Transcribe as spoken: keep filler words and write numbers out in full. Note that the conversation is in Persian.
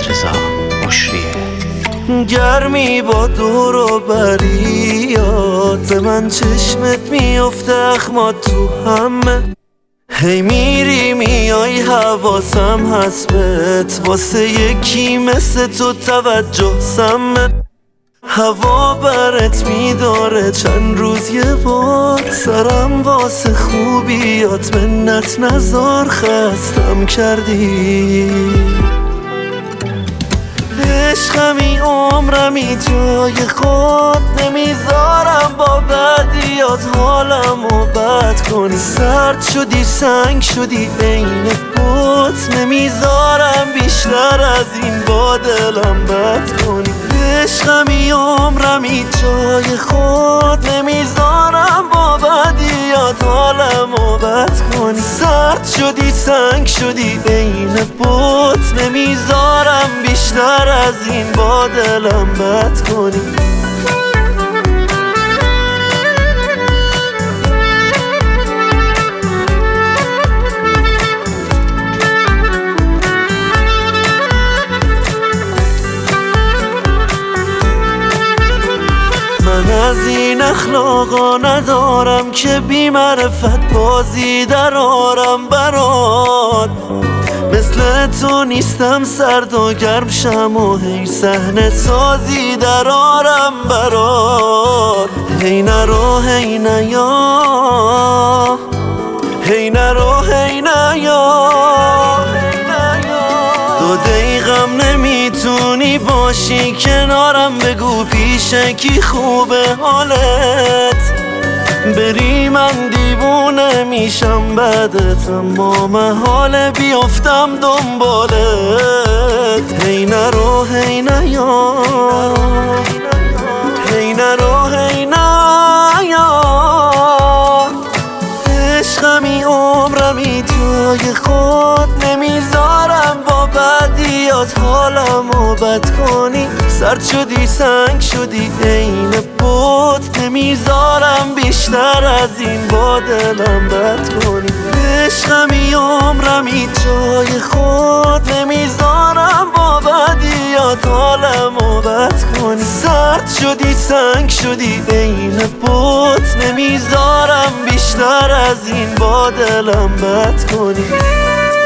مرتضی مشریه. گرمی با دور و بریات من چشمت میفته اخمات تو همه. هی میری میای حواسم هست بهت، واسه یکی مثل تو توجه سمه. هوا برت میداره چند روز یه بار، سرم واسه خوبیات منت نزار، خستم کردی. عشقمی عمرمی جای خود نمیذارم با بدیات حالمو بد کنی. سرد شدی سنگ شدی عین بوت، نمیذارم بیشتر از این با دلم بد کنی. عشقمی عمرمی جای خود نمیذارم با بدیات حالمو بد کنی. سرد شدی سنگ شدی عین بوت، نمیذارم بیشتر از این با دلم بد کنی. من از این اخلاقا ندارم که بی معرفت بازی در آرم برات. مثل تو نیستم سرد و گرم شم و هی صحنه سازی در آرم برات. هی نرو هی نیا، هی نرو هی نیا. دو دقیقم نمیتونی باشی کنارم، بگو پیش کی خوبه حالت. بری من دیوونه میشم بعدت، اما محاله بیافتم دنبالت. هی نرو هی نیا، هی نرو هی نیا. عشقمی عمرمی جای خود نمیذارم با بدیات حالمو بد کنی. سرد شدی سنگ شدی عین بوت، نمیذارم بیشتر از این با دلم بد کنی. عشقمی عمرمی جای خود نمیذارم با بدیات حالمو بد کنی. سرد شدی سنگ شدی عین بوت، نمیذارم بیشتر از این با دلم بد کنی.